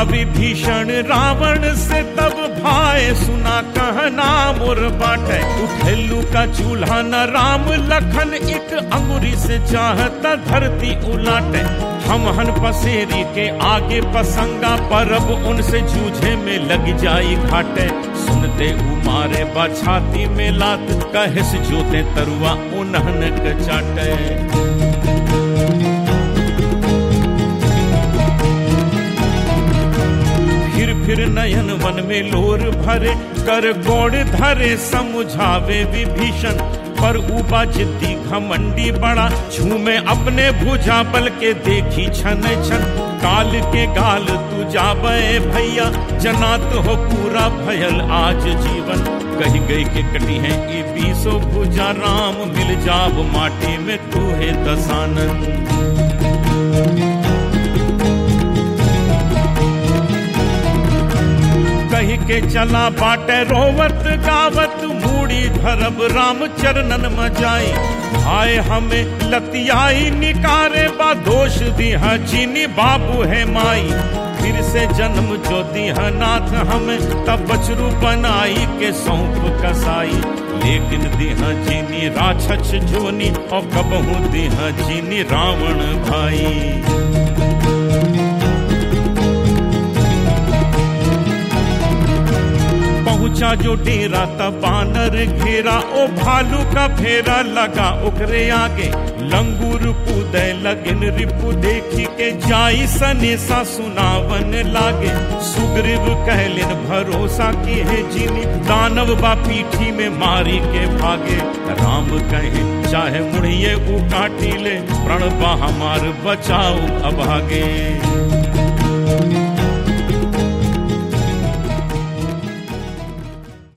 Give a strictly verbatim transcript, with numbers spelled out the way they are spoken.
विभीषण रावण से तब भाई सुना कहना मोर बाटे। उठेलू का चूल्हा न राम लखन एक अंगुरी से चाहता धरती उलाटे। हम हन पसेरी के आगे पसंगा परब उनसे जूझे में लग जाई घाटे। सुनते उमारे बाछाती में लात कहिस जोते तरुआ उन्हन के चाटे। फिर फिर नयन वन में लोर भरे कर गोड़ धरे समझावे विभीषण। पर ऊबा जिद्दी घमंडी बड़ा झूमे अपने भुजा बल के देखी छन छन। काल के गाल तू जाबे भैया जनात हो पूरा भयल आज जीवन। कही गई के कटी है ये बीसो भुजा राम मिल जाब माटी में तू है दसानन। कही के चला बाटे रोवत गावत मूड़ी धरब राम चरणन मजाई। आए हमें लतियाई निकारे बा दोष दिहा चीनी बाबू है माई। फिर से जन्म जो दिहा नाथ हमें तब बचरू बनाई के सौंप कसाई। लेकिन दिहा चीनी राक्षस जोनी और कबहू दिहा चीनी रावण भाई। पहुंचा जो डेरा तब बानर घेरा ओ भालू का फेरा लगा ओकरे आगे। लंगूर कूदे लगिन रिपु देखी के जाई सनेसा सुनावन लागे। सुग्रीव कहलिन भरोसा की है जिनी दानव बा पीठी में मारी के भागे। राम कहे चाहे मुड़िए उ काटी ले प्रण बा हमार बचाओ अभागे।